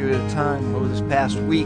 good time over this past week.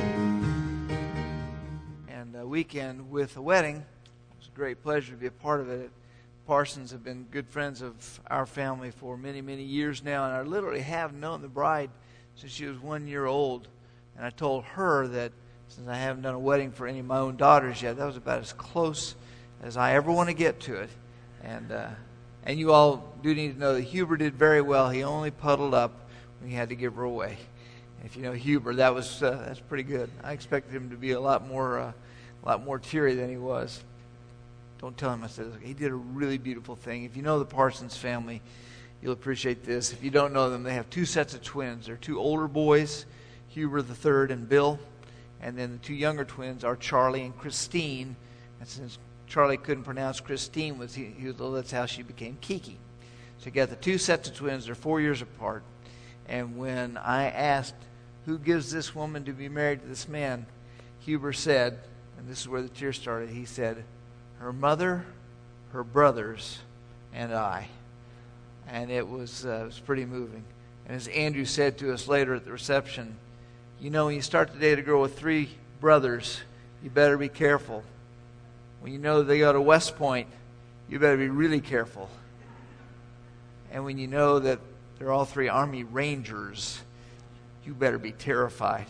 And a weekend with a wedding. It was a great pleasure to be a part of it. Parsons have been good friends of our family for many, many years now, and I literally have known the bride since she was 1 year old. And I told her that since I haven't done a wedding for any of my own daughters yet, that was about as close as I ever want to get to it. And you all do need to know that Huber did very well. He only puddled up when he had to give her away. And if you know Huber, that's pretty good. I expected him to be a lot more teary than he was. Don't tell him I said this. He did a really beautiful thing. If you know the Parsons family, you'll appreciate this. If you don't know them, they have two sets of twins. They're two older boys, Huber III and Bill. And then the two younger twins are Charlie and Christine. And since Charlie couldn't pronounce Christine, that's how she became Kiki. So you got the two sets of twins. They're 4 years apart. And when I asked who gives this woman to be married to this man, Huber said, and this is where the tears started, he said, her mother, her brothers, and I. And it was pretty moving. And as Andrew said to us later at the reception, you know, when you start to date a girl with three brothers, you better be careful. When you know they go to West Point, you better be really careful. And when you know that they're all three Army Rangers, you better be terrified.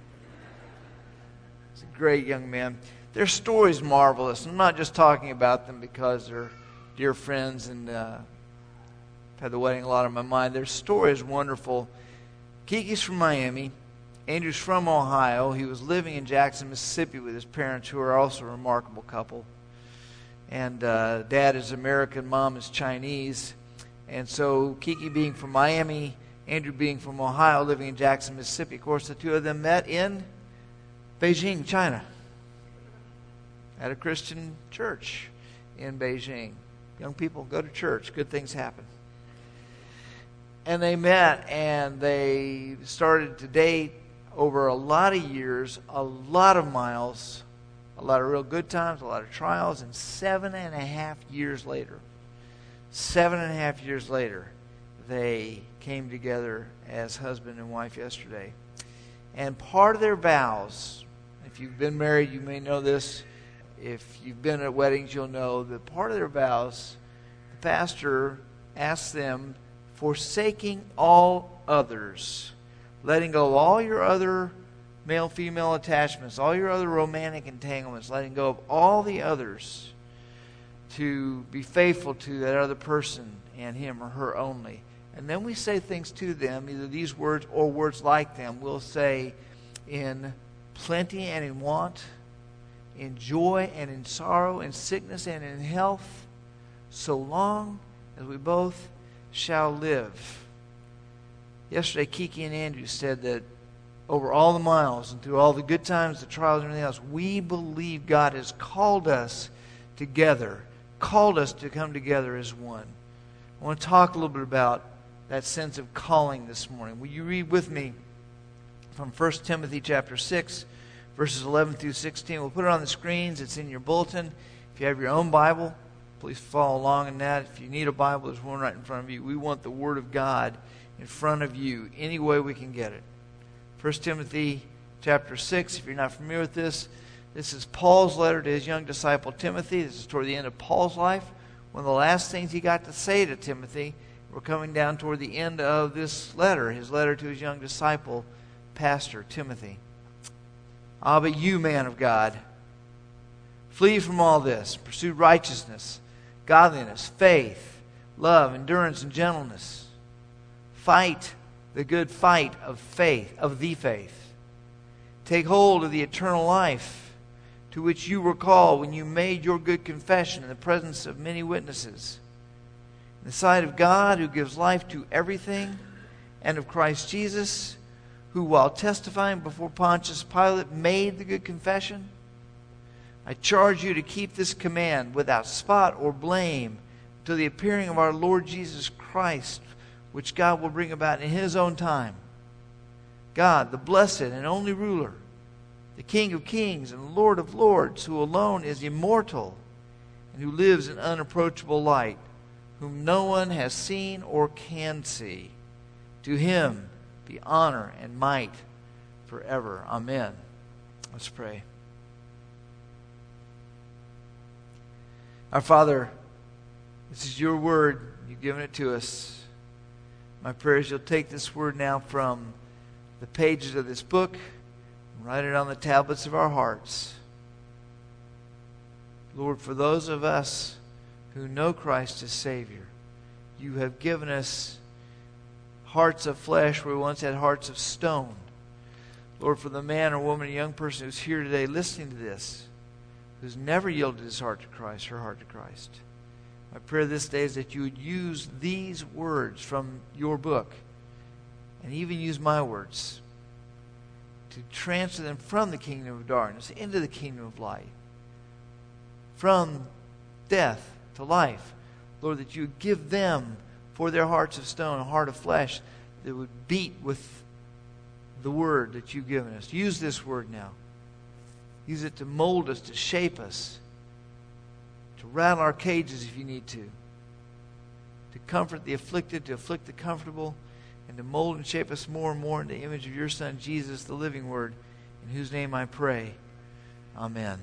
He's a great young man. Their story's marvelous. I'm not just talking about them because they're dear friends and I've had the wedding a lot on my mind. Their story is wonderful. Kiki's from Miami. Andrew's from Ohio. He was living in Jackson, Mississippi with his parents, who are also a remarkable couple. And Dad is American, Mom is Chinese. And so Kiki being from Miami, Andrew being from Ohio, living in Jackson, Mississippi. Of course, the two of them met in Beijing, China, at a Christian church in Beijing. Young people, go to church. Good things happen. And they met, and they started to date over a lot of years, a lot of miles, a lot of real good times, a lot of trials, and 7.5 years later, 7.5 years later, they came together as husband and wife yesterday. And part of their vows, if you've been married, you may know this. If you've been at weddings, you'll know that part of their vows, the pastor asked them, forsaking all others, letting go of all your other male-female attachments, all your other romantic entanglements, letting go of all the others, to be faithful to that other person and him or her only. And then we say things to them, either these words or words like them. We'll say, in plenty and in want, in joy and in sorrow, in sickness and in health, so long as we both shall live. Yesterday, Kiki and Andrew said that over all the miles and through all the good times, the trials and everything else, we believe God has called us together, called us to come together as one. I want to talk a little bit about that sense of calling this morning. Will you read with me from 1 Timothy chapter 6, verses 11 through 16. We'll put it on the screens. It's in your bulletin. If you have your own Bible, please follow along in that. If you need a Bible, there's one right in front of you. We want the Word of God in front of you any way we can get it. 1 Timothy chapter 6, if you're not familiar with this is Paul's letter to his young disciple Timothy. This is toward the end of Paul's life. One of the last things he got to say to Timothy. We're coming down toward the end of this letter, his letter to his young disciple, Pastor Timothy. Ah, but you, man of God, flee from all this. Pursue righteousness, godliness, faith, love, endurance, and gentleness. Fight the good fight of faith, of the faith. Take hold of the eternal life to which you were called when you made your good confession in the presence of many witnesses. In the sight of God, who gives life to everything, and of Christ Jesus, who, while testifying before Pontius Pilate, made the good confession. I charge you to keep this command without spot or blame until the appearing of our Lord Jesus Christ, which God will bring about in His own time. God, the blessed and only ruler, the King of kings and Lord of lords, who alone is immortal and who lives in unapproachable light, whom no one has seen or can see. To Him be honor and might forever. Amen. Let's pray. Our Father, this is your word. You've given it to us. My prayer is you'll take this word now from the pages of this book and write it on the tablets of our hearts. Lord, for those of us who know Christ as Savior, you have given us hearts of flesh where we once had hearts of stone. Lord, for the man or woman or young person who's here today listening to this, who's never yielded his heart to Christ, her heart to Christ, my prayer this day is that you would use these words from your book, and even use my words, to transfer them from the kingdom of darkness into the kingdom of light, from death to life. Lord, that you would give them, for their hearts of stone, a heart of flesh that would beat with the word that you've given us. Use this word now. Use it to mold us, to shape us, to rattle our cages if you need to comfort the afflicted, to afflict the comfortable, and to mold and shape us more and more in the image of your Son, Jesus, the living Word, in whose name I pray. Amen.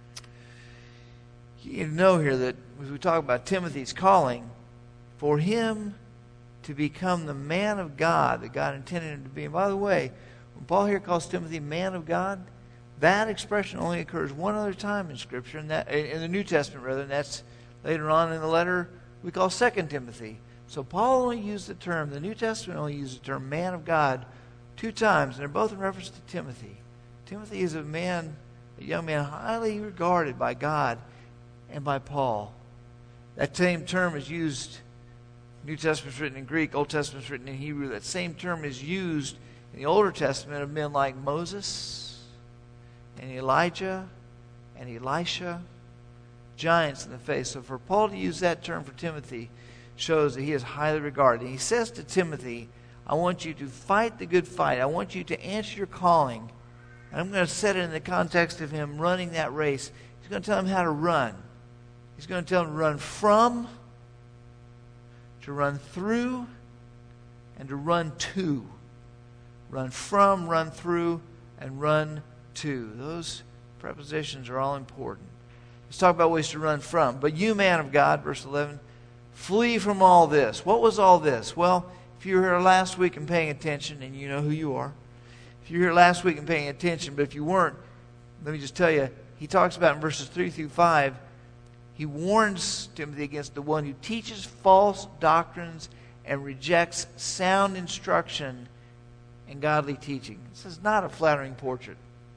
You know here that as we talk about Timothy's calling, for him to become the man of God that God intended him to be. And by the way, when Paul here calls Timothy man of God, that expression only occurs one other time in Scripture, and that in the New Testament rather, and that's later on in the letter we call 2 Timothy. So Paul only used the term, the New Testament only used the term man of God 2 times, and they're both in reference to Timothy. Timothy is a man, a young man highly regarded by God and by Paul. That same term is used, New Testament's written in Greek, Old Testament's written in Hebrew. That same term is used in the Older Testament of men like Moses and Elijah and Elisha, giants in the faith. So for Paul to use that term for Timothy shows that he is highly regarded. And he says to Timothy, I want you to fight the good fight. I want you to answer your calling. And I'm going to set it in the context of him running that race. He's going to tell him how to run. He's going to tell him to run from, to run through, and to run to. Run from, run through, and run to. Those prepositions are all important. Let's talk about ways to run from. But you, man of God, verse 11, flee from all this. What was all this? Well, if you were here last week and paying attention, and you know who you are. If you were here last week and paying attention, but if you weren't, let me just tell you, he talks about in verses 3 through 5, he warns Timothy against the one who teaches false doctrines and rejects sound instruction and godly teaching. This is not a flattering portrait.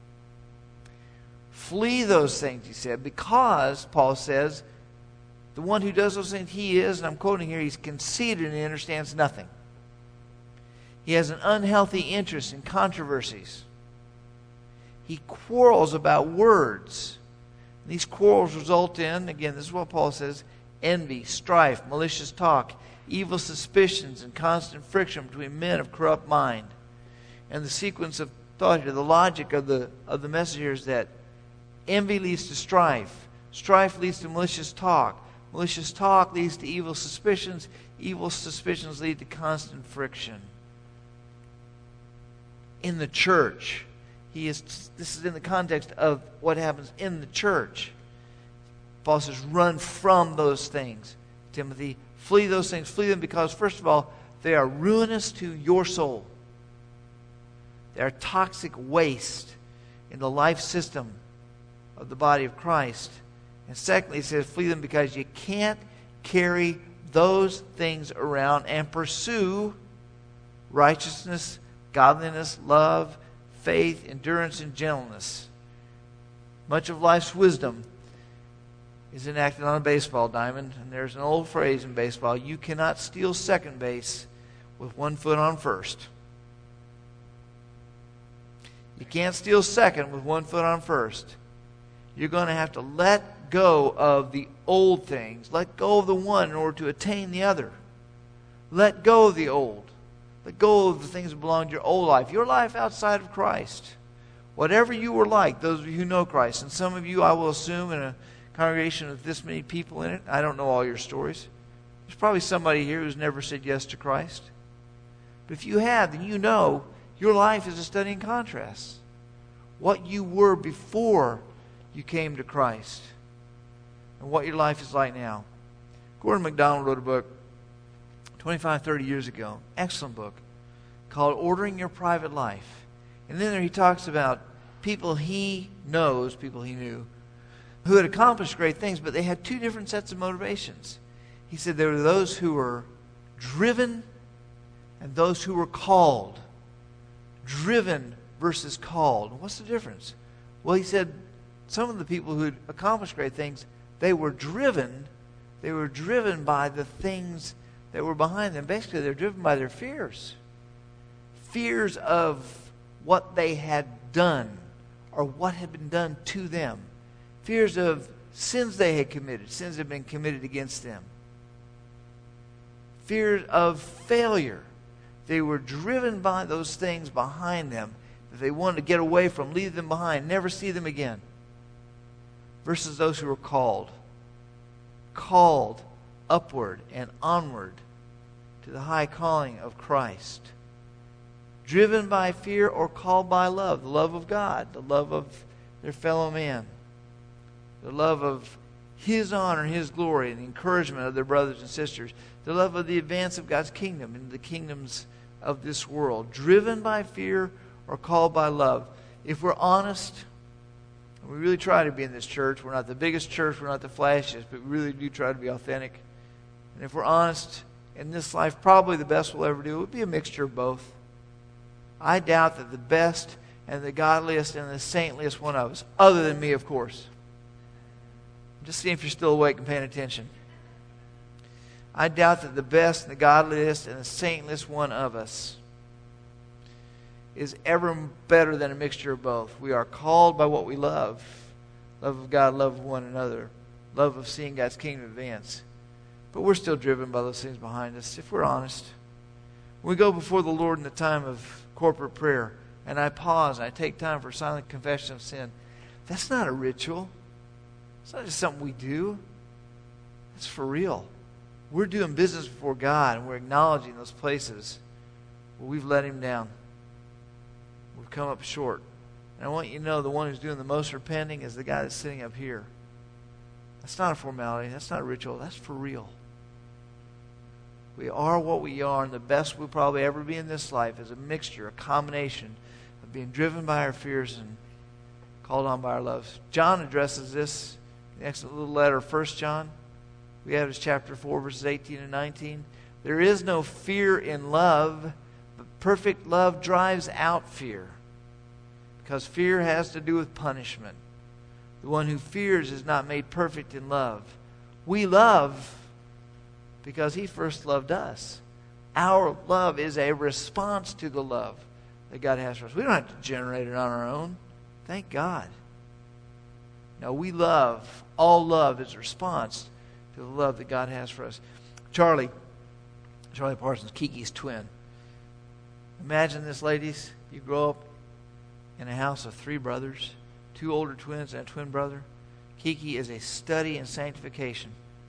Flee those things, he said, because, Paul says, the one who does those things, he is, and I'm quoting here, he's conceited and he understands nothing. He has an unhealthy interest in controversies. He quarrels about words. These quarrels result in, again, this is what Paul says, envy, strife, malicious talk, evil suspicions, and constant friction between men of corrupt mind. And the sequence of thought here, the logic of the message here is that envy leads to strife. Strife leads to malicious talk. Malicious talk leads to evil suspicions. Evil suspicions lead to constant friction. In the church, this is in the context of what happens in the church. Paul says, run from those things. Timothy, flee those things. Flee them because, first of all, they are ruinous to your soul. They are toxic waste in the life system of the body of Christ. And secondly, it says, flee them because you can't carry those things around and pursue righteousness, godliness, love, faith, endurance, and gentleness. Much of life's wisdom is enacted on a baseball diamond, and there's an old phrase in baseball, you cannot steal second base with one foot on first. You can't steal second with one foot on first. You're going to have to let go of the old things. Let go of the one in order to attain the other. Let go of the old. Let go of the things that belong to your old life. Your life outside of Christ. Whatever you were like, those of you who know Christ. And some of you, I will assume, in a congregation with this many people in it, I don't know all your stories. There's probably somebody here who's never said yes to Christ. But if you have, then you know your life is a study in contrast. What you were before you came to Christ and what your life is like now. Gordon MacDonald wrote a book 25, 30 years ago, excellent book, called Ordering Your Private Life. And then there he talks about people he knows, people he knew, who had accomplished great things, but they had two different sets of motivations. He said there were those who were driven and those who were called. Driven versus called. What's the difference? Well, he said some of the people who had accomplished great things, they were driven by the things that were behind them. Basically, they're driven by their fears. Fears of what they had done or what had been done to them. Fears of sins they had committed, sins that had been committed against them. Fears of failure. They were driven by those things behind them that they wanted to get away from, leave them behind, never see them again. Versus those who were called. Called upward and onward to the high calling of Christ. Driven by fear or called by love. The love of God. The love of their fellow man. The love of His honor and His glory and the encouragement of their brothers and sisters. The love of the advance of God's kingdom and the kingdoms of this world. Driven by fear or called by love. If we're honest, and we really try to be in this church. We're not the biggest church. We're not the flashiest. But we really do try to be authentic. And if we're honest, in this life, probably the best we'll ever do would be a mixture of both. I doubt that the best and the godliest and the saintliest one of us, other than me, of course. Just see if you're still awake and paying attention. I doubt that the best and the godliest and the saintliest one of us is ever better than a mixture of both. We are called by what we love. Love of God, love of one another. Love of seeing God's kingdom advance. But we're still driven by those things behind us, if we're honest. When we go before the Lord in the time of corporate prayer, and I pause and I take time for silent confession of sin, that's not a ritual. It's not just something we do. It's for real. We're doing business before God, and we're acknowledging those places where we've let Him down. We've come up short. And I want you to know the one who's doing the most repenting is the guy that's sitting up here. That's not a formality. That's not a ritual. That's for real. We are what we are, and the best we'll probably ever be in this life is a mixture, a combination of being driven by our fears and called on by our loves. John addresses this in the excellent little letter, 1 John. We have his chapter 4, verses 18 and 19. There is no fear in love, but perfect love drives out fear, because fear has to do with punishment. The one who fears is not made perfect in love. We love because He first loved us. Our love is a response to the love that God has for us. We don't have to generate it on our own. Thank God. No, we love. All love is a response to the love that God has for us. Charlie Parsons, Kiki's twin. Imagine this, ladies. You grow up in a house of 3 brothers, 2 older twins and a twin brother. Kiki is a study in sanctification.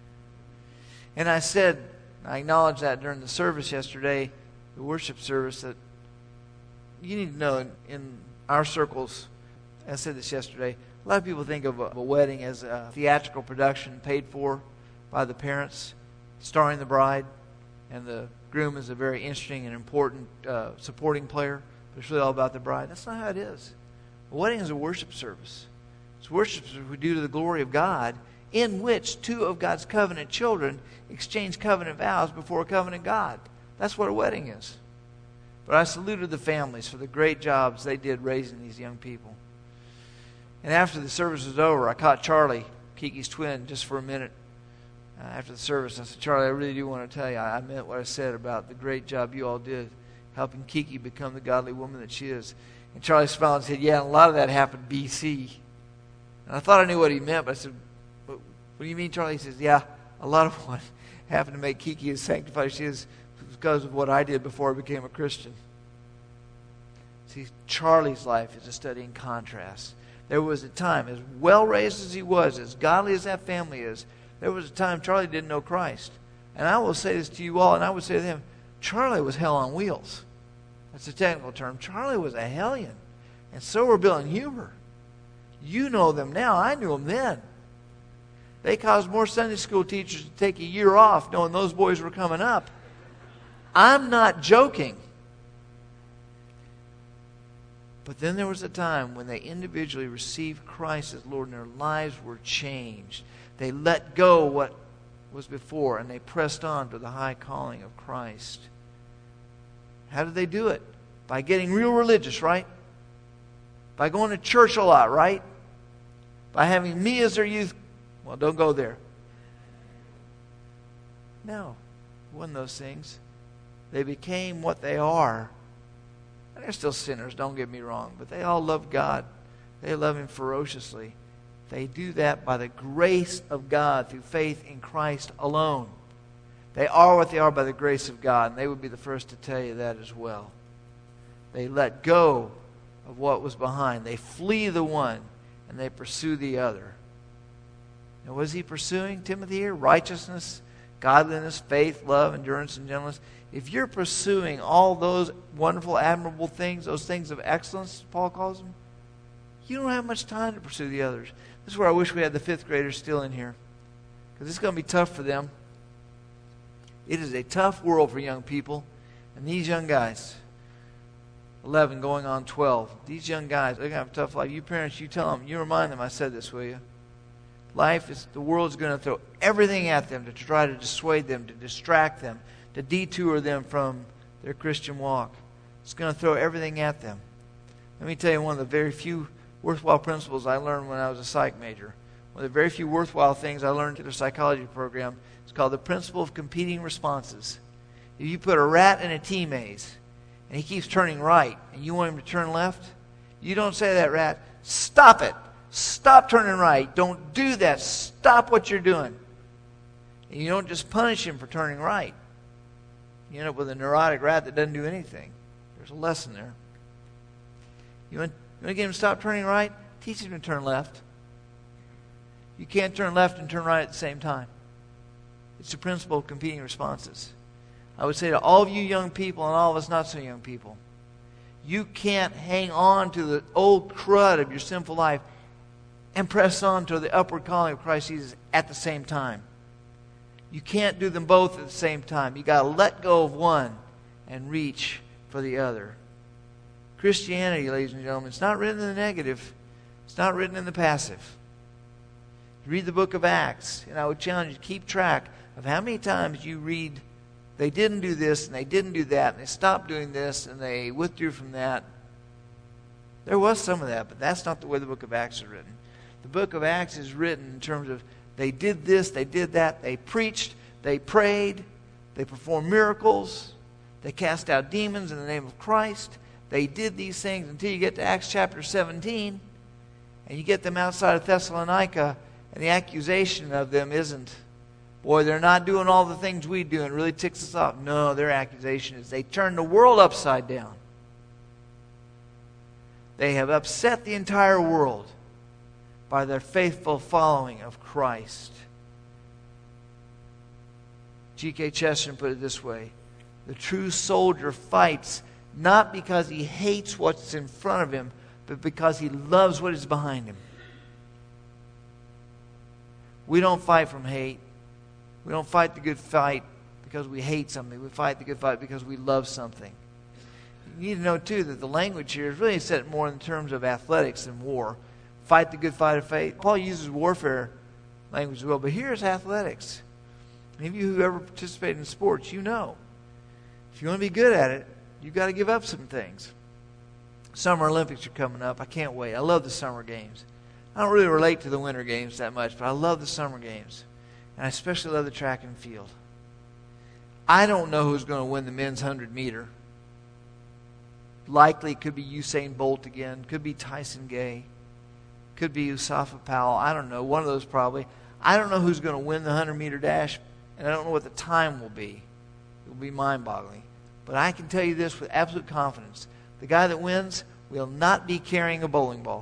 And I acknowledged that during the service yesterday, the worship service, that you need to know in our circles, I said this yesterday, a lot of people think of a wedding as a theatrical production paid for by the parents, starring the bride, and the groom is a very interesting and important supporting player, but it's really all about the bride. That's not how it is. A wedding is a worship service. It's worship service we do to the glory of God, in which 2 of God's covenant children exchange covenant vows before a covenant God. That's what a wedding is. But I saluted the families for the great jobs they did raising these young people. And after the service was over, I caught Charlie, Kiki's twin, just for a minute. After the service, I said, Charlie, I really do want to tell you, I meant what I said about the great job you all did helping Kiki become the godly woman that she is. And Charlie smiled and said, yeah, and a lot of that happened BC. And I thought I knew what he meant, but I said, what do you mean, Charlie? He says, yeah, a lot of what happened to make Kiki as sanctified as she is because of what I did before I became a Christian. See, Charlie's life is a study in contrast. There was a time, as well-raised as he was, as godly as that family is, there was a time Charlie didn't know Christ. And I will say this to you all, and I would say to them, Charlie was hell on wheels. That's a technical term. Charlie was a hellion. And so were Bill and Huber. You know them now. I knew them then. They caused more Sunday school teachers to take a year off knowing those boys were coming up. I'm not joking. But then there was a time when they individually received Christ as Lord and their lives were changed. They let go what was before and they pressed on to the high calling of Christ. How did they do it? By getting real religious, right? By going to church a lot, right? By having me as their youth. Well, don't go there. No, it wasn't those things. They became what they are. And they're still sinners, don't get me wrong. But they all love God. They love Him ferociously. They do that by the grace of God through faith in Christ alone. They are what they are by the grace of God. And they would be the first to tell you that as well. They let go of what was behind. They flee the one and they pursue the other. And what is he pursuing, Timothy, here? Righteousness, godliness, faith, love, endurance, and gentleness. If you're pursuing all those wonderful, admirable things, those things of excellence, Paul calls them, you don't have much time to pursue the others. This is where I wish we had the 5th graders still in here. Because it's going to be tough for them. It is a tough world for young people. And these young guys, 11 going on 12, these young guys, they're going to have a tough life. You parents, you tell them, you remind them I said this, will you? The world's going to throw everything at them to try to dissuade them, to distract them, to detour them from their Christian walk. It's going to throw everything at them. Let me tell you one of the very few worthwhile principles I learned when I was a psych major. One of the very few worthwhile things I learned in a psychology program is called the principle of competing responses. If you put a rat in a T-maze and he keeps turning right and you want him to turn left, you don't say to that rat, stop it. Stop turning right. Don't do that. Stop what you're doing. And you don't just punish him for turning right. You end up with a neurotic rat that doesn't do anything. There's a lesson there. You want to get him to stop turning right? Teach him to turn left. You can't turn left and turn right at the same time. It's the principle of competing responses. I would say to all of you young people and all of us not so young people, you can't hang on to the old crud of your sinful life and press on to the upward calling of Christ Jesus at the same time. You can't do them both at the same time. You got to let go of one and reach for the other. Christianity, ladies and gentlemen, it's not written in the negative. It's not written in the passive. Read the book of Acts, and I would challenge you to keep track of how many times you read, they didn't do this, and they didn't do that, and they stopped doing this, and they withdrew from that. There was some of that, but that's not the way the book of Acts is written. The book of Acts is written in terms of they did this, they did that, they preached, they prayed, they performed miracles, they cast out demons in the name of Christ. They did these things until you get to Acts chapter 17, and you get them outside of Thessalonica, and the accusation of them isn't, boy, they're not doing all the things we do, and it really ticks us off. No, their accusation is they turned the world upside down. They have upset the entire world by their faithful following of Christ. G.K. Chesterton put it this way: the true soldier fights not because he hates what's in front of him, but because he loves what is behind him. We don't fight from hate. We don't fight the good fight because we hate something. We fight the good fight because we love something. You need to know, too, that the language here is really set more in terms of athletics than war. Fight the good fight of faith. Paul uses warfare language as well, but here's athletics. Any of you who ever participated in sports, you know. If you want to be good at it, you've got to give up some things. Summer Olympics are coming up. I can't wait. I love the summer games. I don't really relate to the winter games that much, but I love the summer games. And I especially love the track and field. I don't know who's going to win the men's 100-meter. Likely it could be Usain Bolt again. Could be Tyson Gay. Could be Usafa Powell. I don't know. One of those probably. I don't know who's going to win the 100-meter dash, and I don't know what the time will be. It will be mind-boggling. But I can tell you this with absolute confidence. The guy that wins will not be carrying a bowling ball.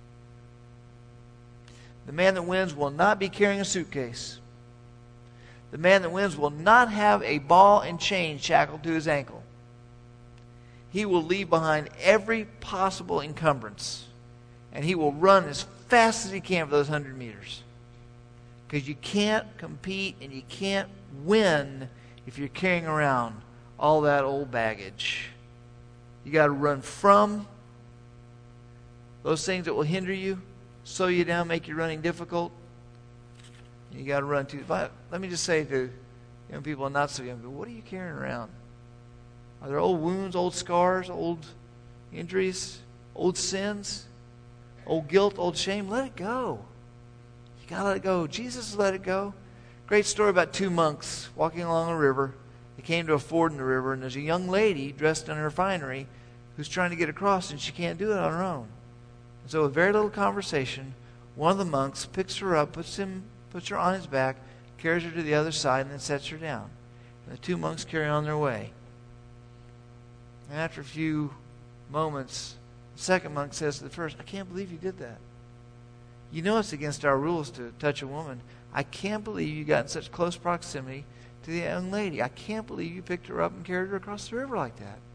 The man that wins will not be carrying a suitcase. The man that wins will not have a ball and chain shackled to his ankle. He will leave behind every possible encumbrance, and he will run as fast as he can for those 100 meters. Because you can't compete and you can't win if you're carrying around all that old baggage. You got to run from those things that will hinder you, slow you down, make your running difficult. You got to run to. Let me just say to young people and not so young people, what are you carrying around? Are there old wounds, old scars, old injuries, old sins, old guilt, old shame? Let it go. You got to let it go. Jesus let it go. Great story about two monks walking along a river. They came to a ford in the river, and there's a young lady dressed in her finery who's trying to get across, and she can't do it on her own. And so with very little conversation, one of the monks picks her up, puts her on his back, carries her to the other side, and then sets her down. And the two monks carry on their way. And after a few moments, the second monk says to the first, I can't believe you did that. You know it's against our rules to touch a woman. I can't believe you got in such close proximity to the young lady. I can't believe you picked her up and carried her across the river like that.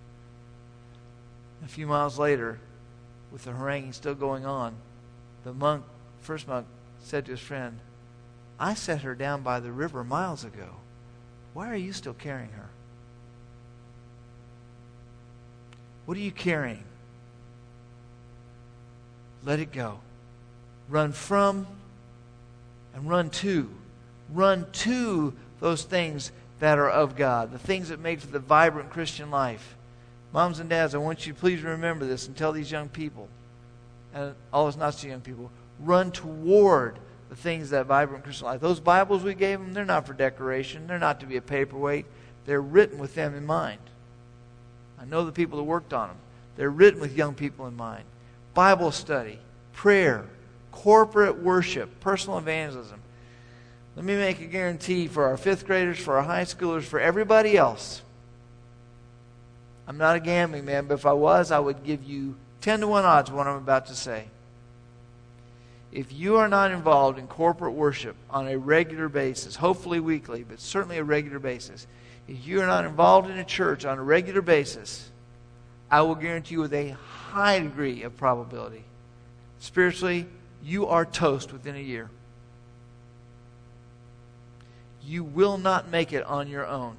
A few miles later, with the haranguing still going on, the first monk said to his friend, I set her down by the river miles ago. Why are you still carrying her? What are you carrying? Let it go. Run from and run to. Run to those things that are of God, the things that make for the vibrant Christian life. Moms and dads, I want you to please remember this and tell these young people, and all us not so young people, run toward the things that vibrant Christian life. Those Bibles we gave them, they're not for decoration. They're not to be a paperweight. They're written with them in mind. I know the people that worked on them. They're written with young people in mind. Bible study, prayer, corporate worship, personal evangelism. Let me make a guarantee for our fifth graders, for our high schoolers, for everybody else. I'm not a gambling man, but if I was, I would give you 10-to-1 odds of what I'm about to say. If you are not involved in corporate worship on a regular basis, hopefully weekly, but certainly a regular basis, if you are not involved in a church on a regular basis, I will guarantee you with a high degree of probability, spiritually, you are toast within a year. You will not make it on your own.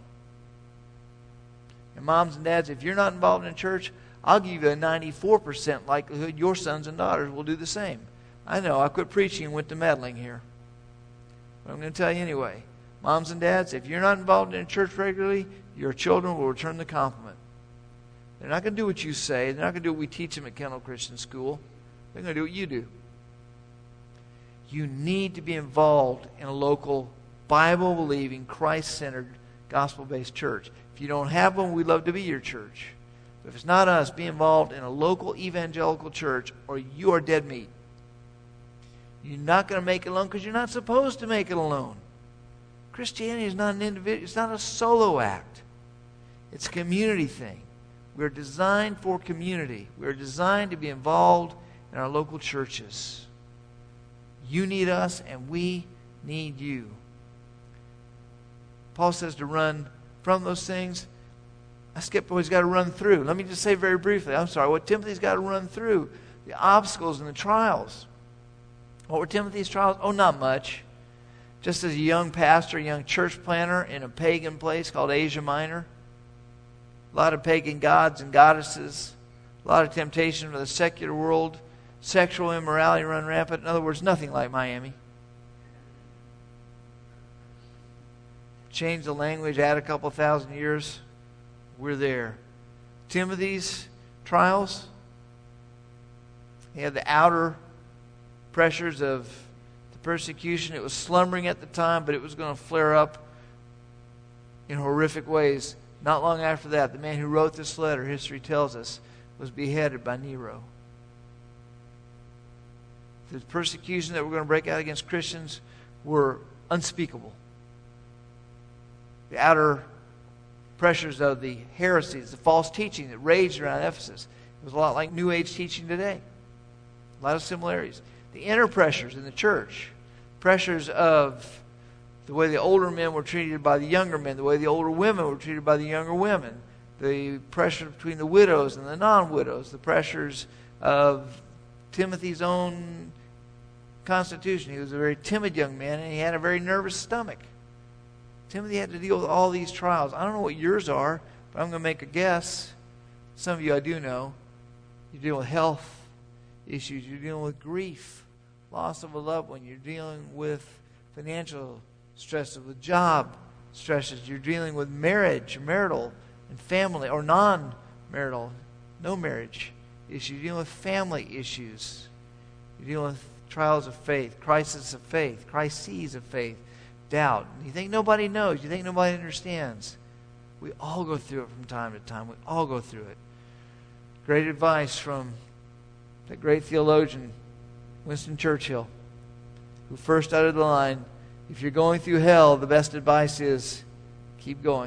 And moms and dads, if you're not involved in a church, I'll give you a 94% likelihood your sons and daughters will do the same. I know, I quit preaching and went to meddling here. But I'm going to tell you anyway. Moms and dads, if you're not involved in a church regularly, your children will return the compliment. They're not going to do what you say. They're not going to do what we teach them at Kendall Christian School. They're going to do what you do. You need to be involved in a local, Bible-believing, Christ-centered, gospel-based church. If you don't have one, we'd love to be your church. But if it's not us, be involved in a local evangelical church or you are dead meat. You're not going to make it alone because you're not supposed to make it alone. Christianity is not an individual. It's not a solo act. It's a community thing. We're designed for community. We're designed to be involved in our local churches. You need us and we need you. Paul says to run from those things. I skipped what he's got to run through. Let me just say very briefly, what Timothy's got to run through. The obstacles and the trials. What were Timothy's trials? Oh, not much. Just as a young pastor, a young church planter in a pagan place called Asia Minor. A lot of pagan gods and goddesses. A lot of temptation for the secular world. Sexual immorality run rampant. In other words, nothing like Miami. Change the language, add a couple thousand years. We're there. Timothy's trials. He had the outer pressures of the persecution. It was slumbering at the time, but it was going to flare up in horrific ways. Not long after that, the man who wrote this letter, history tells us, was beheaded by Nero. The persecution that were going to break out against Christians were unspeakable. The outer pressures of the heresies, the false teaching that raged around Ephesus. It was a lot like New Age teaching today. A lot of similarities. The inner pressures in the church, pressures of the way the older men were treated by the younger men, the way the older women were treated by the younger women, the pressure between the widows and the non-widows, the pressures of Timothy's own constitution. He was a very timid young man, and he had a very nervous stomach. Timothy had to deal with all these trials. I don't know what yours are, but I'm going to make a guess. Some of you I do know. You're dealing with health issues. You're dealing with grief, loss of a loved one. You're dealing with financial stresses, with job stresses. You're dealing with marriage, marital and family, or non-marital, no marriage issues. You're dealing with family issues. You're dealing with trials of faith, crises of faith, crises of faith, doubt. You think nobody knows. You think nobody understands. We all go through it from time to time. We all go through it. Great advice from that great theologian, Winston Churchill, who first uttered the line, if you're going through hell, the best advice is keep going.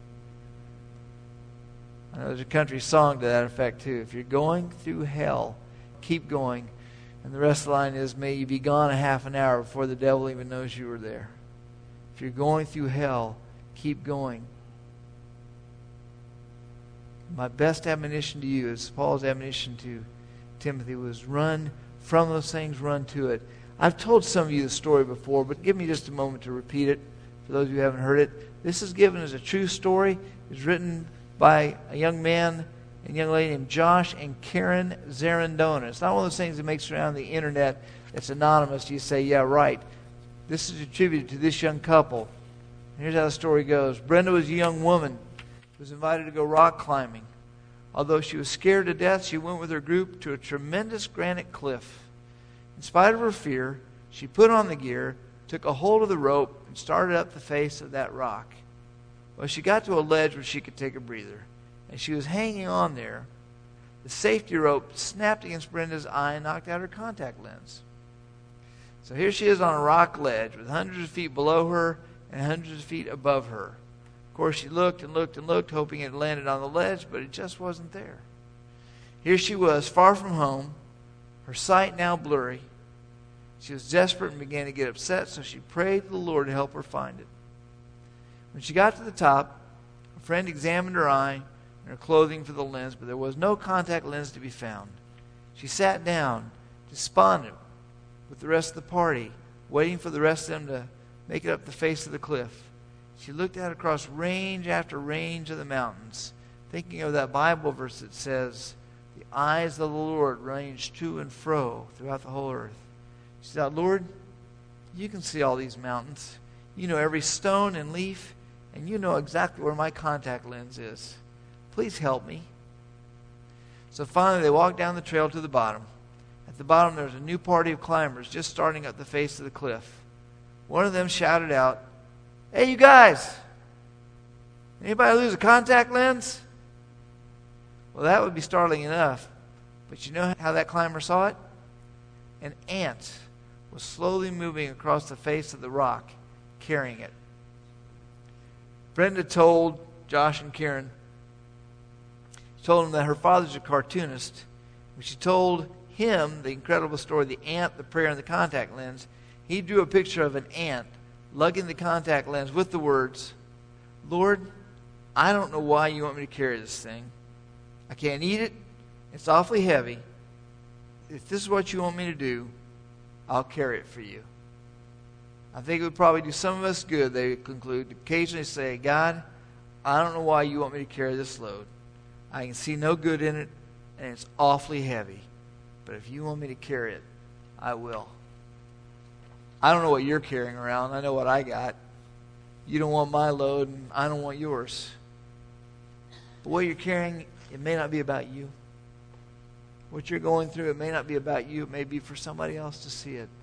I know there's a country song to that effect too. If you're going through hell, keep going. And the rest of the line is, may you be gone a half an hour before the devil even knows you were there. If you're going through hell, keep going. My best admonition to you, as Paul's admonition to Timothy, was run from those things, run to it. I've told some of you the story before, but give me just a moment to repeat it for those who haven't heard it. This is given as a true story. It's written by a young man and young lady named Josh and Karen Zarandona. It's not one of those things that makes around the internet that's anonymous. You say, yeah, right. This is attributed to this young couple. And here's how the story goes. Brenda was a young woman who was invited to go rock climbing. Although she was scared to death, she went with her group to a tremendous granite cliff. In spite of her fear, she put on the gear, took a hold of the rope, and started up the face of that rock. Well, she got to a ledge where she could take a breather, and she was hanging on there. The safety rope snapped against Brenda's eye and knocked out her contact lens. So here she is on a rock ledge with hundreds of feet below her and hundreds of feet above her. Of course, she looked and looked and looked, hoping it landed on the ledge, but it just wasn't there. Here she was, far from home, her sight now blurry. She was desperate and began to get upset, so she prayed to the Lord to help her find it. When she got to the top, a friend examined her eye and her clothing for the lens, but there was no contact lens to be found. She sat down, despondent, with the rest of the party, waiting for the rest of them to make it up the face of the cliff. She looked out across range after range of the mountains, thinking of that Bible verse that says, the eyes of the Lord range to and fro throughout the whole earth. She thought, Lord, you can see all these mountains. You know every stone and leaf, and you know exactly where my contact lens is. Please help me. So finally they walked down the trail to the bottom. At the bottom there was a new party of climbers just starting up the face of the cliff. One of them shouted out, hey, you guys, anybody lose a contact lens? Well, that would be startling enough. But you know how that climber saw it? An ant was slowly moving across the face of the rock, carrying it. Brenda told Josh and Karen, she told them that her father's a cartoonist. When she told him the incredible story, the ant, the prayer, and the contact lens, he drew a picture of an ant lugging the contact lens with the words, Lord, I don't know why you want me to carry this thing. I can't eat it. It's awfully heavy. If this is what you want me to do, I'll carry it for you. I think it would probably do some of us good, they conclude, to occasionally say, God, I don't know why you want me to carry this load. I can see no good in it, and it's awfully heavy. But if you want me to carry it, I will. I don't know what you're carrying around. I know what I got. You don't want my load, and I don't want yours. But what you're carrying, it may not be about you. What you're going through, it may not be about you. It may be for somebody else to see it.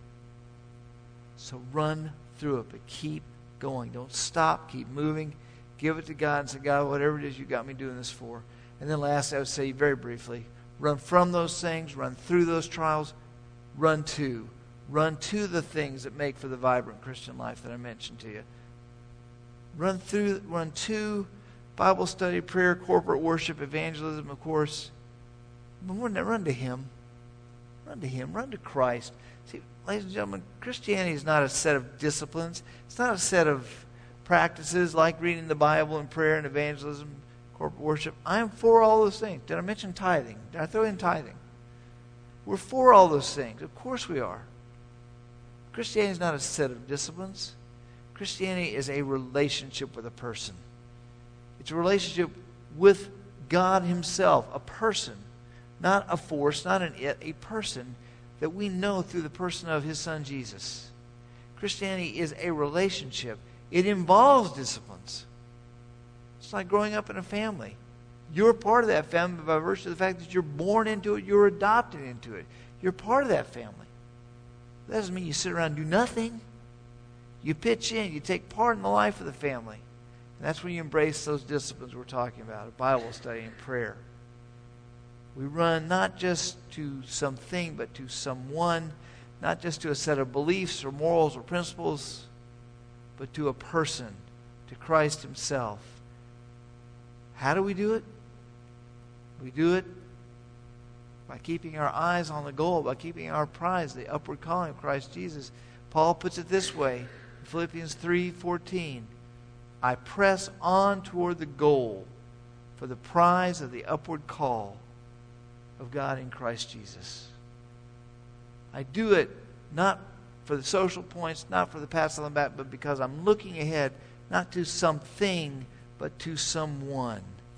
So run through it, but keep going. Don't stop. Keep moving. Give it to God and say, God, whatever it is you got me doing this for. And then lastly, I would say very briefly, run from those things, run through those trials, run to. Run to the things that make for the vibrant Christian life that I mentioned to you. Run to Bible study, prayer, corporate worship, evangelism, of course. But run to Him. Run to Him. Run to Christ. See, ladies and gentlemen, Christianity is not a set of disciplines. It's not a set of practices like reading the Bible and prayer and evangelism, corporate worship. I am for all those things. Did I mention tithing? Did I throw in tithing? We're for all those things. Of course we are. Christianity is not a set of disciplines. Christianity is a relationship with a person. It's a relationship with God himself, a person, not a force, not an it, a person that we know through the person of his son Jesus. Christianity is a relationship. It involves disciplines. It's like growing up in a family. You're part of that family by virtue of the fact that you're born into it, you're adopted into it. You're part of that family. That doesn't mean you sit around and do nothing. You pitch in, you take part in the life of the family. And that's when you embrace those disciplines we're talking about, a Bible study and prayer. We run not just to something, but to someone, not just to a set of beliefs or morals or principles, but to a person, to Christ himself. How do we do it? We do it by keeping our eyes on the goal, by keeping our prize, the upward calling of Christ Jesus. Paul puts it this way in Philippians 3:14. I press on toward the goal for the prize of the upward call of God in Christ Jesus. I do it not for the social points, not for the pats on the back, but because I'm looking ahead, not to something, but to someone.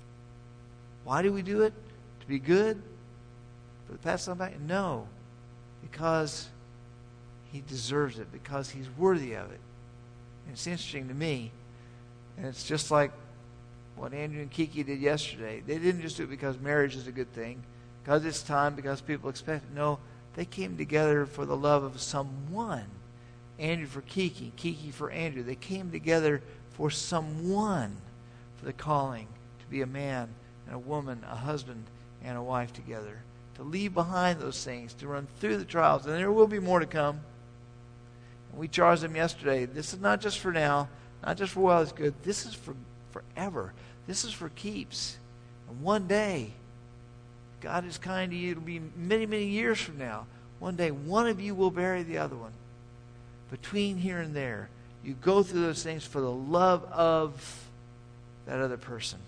Why do we do it? To be good? For the pats on the back? No. Because he deserves it, because he's worthy of it. And it's interesting to me, and it's just like what Andrew and Kiki did yesterday. They didn't just do it because marriage is a good thing, because it's time, because people expect it. No, they came together for the love of someone. Andrew for Kiki, Kiki for Andrew. They came together for someone, for the calling to be a man and a woman, a husband and a wife together. To leave behind those things, to run through the trials. And there will be more to come. And we charged them yesterday. This is not just for now, not just for while it's good. This is for forever. This is for keeps. And one day, God is kind to you. It'll be many, many years from now. One day, one of you will bury the other one. Between here and there, you go through those things for the love of that other person.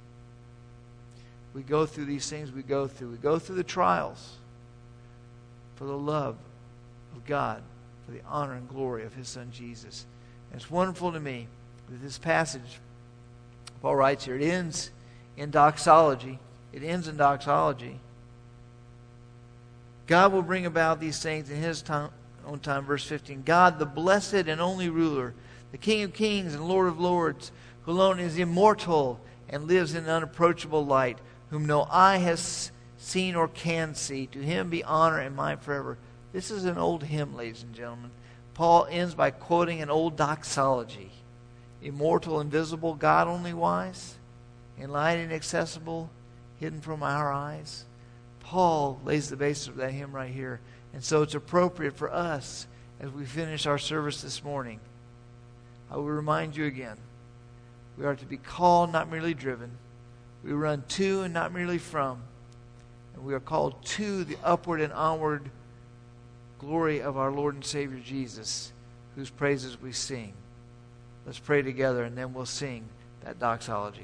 We go through these things we go through. We go through the trials for the love of God, for the honor and glory of his son Jesus. And it's wonderful to me that this passage, Paul writes here, it ends in doxology. It ends in doxology. God will bring about these things in his own time. Verse 15. God, the blessed and only ruler, the King of kings and Lord of lords, who alone is immortal and lives in unapproachable light, whom no eye has seen or can see, to him be honor and might forever. This is an old hymn, ladies and gentlemen. Paul ends by quoting an old doxology. Immortal, invisible, God only wise, in light inaccessible, hidden from our eyes. Paul lays the basis of that hymn right here. And so it's appropriate for us as we finish our service this morning. I will remind you again, we are to be called, not merely driven. We run to and not merely from. And we are called to the upward and onward glory of our Lord and Savior Jesus, whose praises we sing. Let's pray together, and then we'll sing that doxology.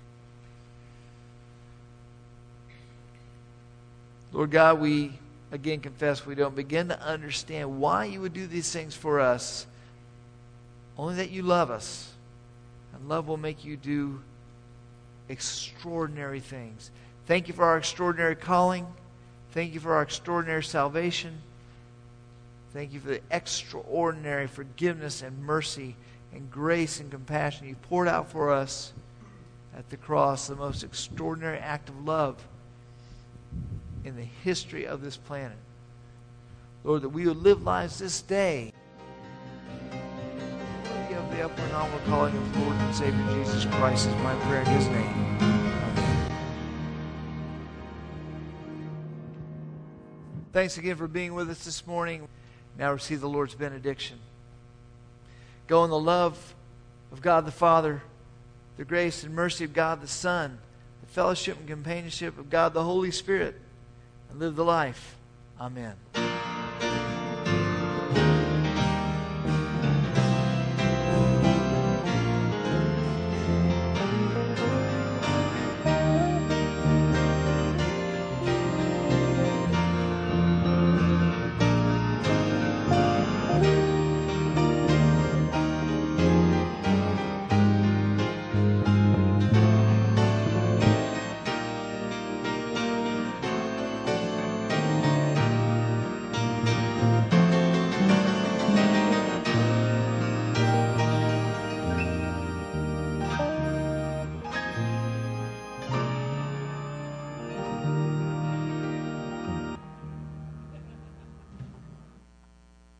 Lord God, we again confess we don't begin to understand why you would do these things for us, only that you love us. And love will make you do extraordinary things. Thank you for our extraordinary calling. Thank you for our extraordinary salvation. Thank you for the extraordinary forgiveness and mercy and grace and compassion you poured out for us at the cross, the most extraordinary act of love in the history of this planet. Lord, that we would live lives this day worthy of the upward and onward calling of the Lord and Savior Jesus Christ is my prayer in his name. Amen. Thanks again for being with us this morning. Now receive the Lord's benediction. Go in the love of God the Father, the grace and mercy of God the Son, the fellowship and companionship of God the Holy Spirit, and live the life. Amen.